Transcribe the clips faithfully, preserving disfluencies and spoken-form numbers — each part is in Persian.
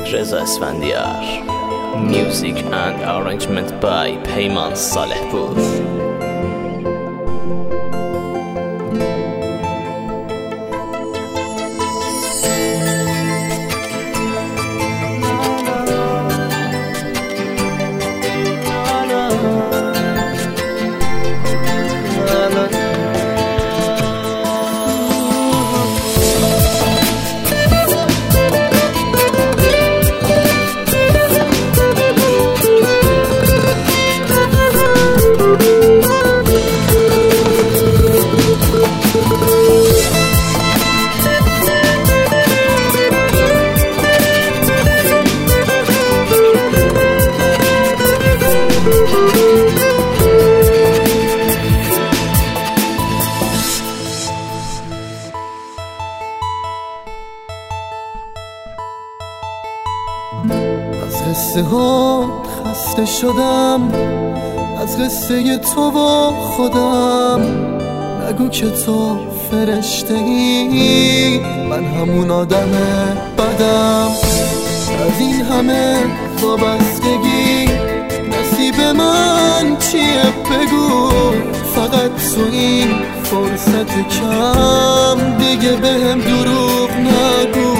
رضا اسفندیار. Music and arrangement by پیمان صالح پور. از قصه ها خسته شدم، از قصه تو و خودم. نگو که تو فرشته ای، من همون آدم بدم. از این همه وابستگی نصیب من چیه بگو؟ فقط تو این فرصت کم دیگه بهم دروغ نگو.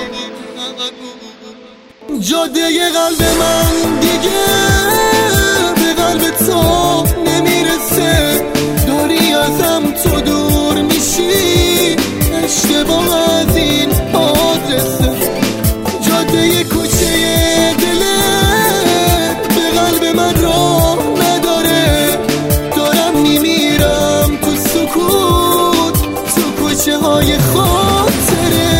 جاده قلب من دیگه به قلب تو نمیرسه، داری ازم تو دور میشی، اشتباه از این آدرسه. جاده کوچه دلت به قلب من راه نداره، دارم میمیرم تو سکوت، تو کوچه های خاطره.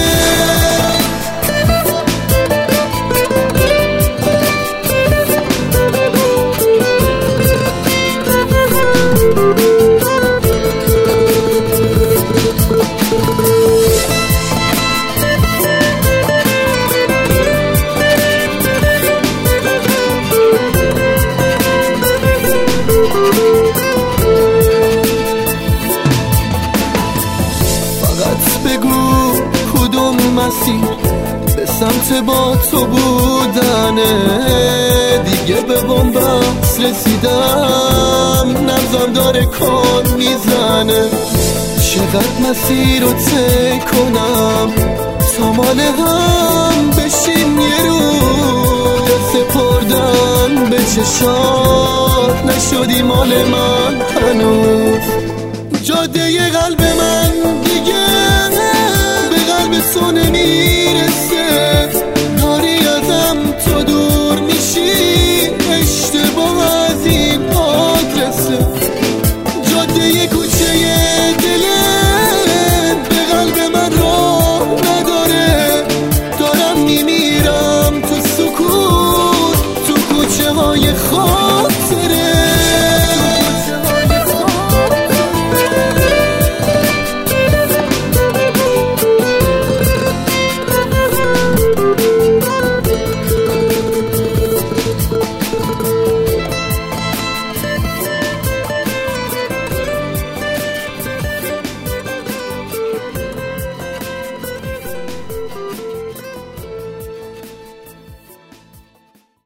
بگو کدوم مسیر به سمت با تو بودنه، دیگه به بنبست رسیدم، نبضم داره کن میزنه. چقدر مسیر رو طی کنم تا مال هم بشیم یه روز، سپردن به چشات نشدی مال من هنوز. جاده قلب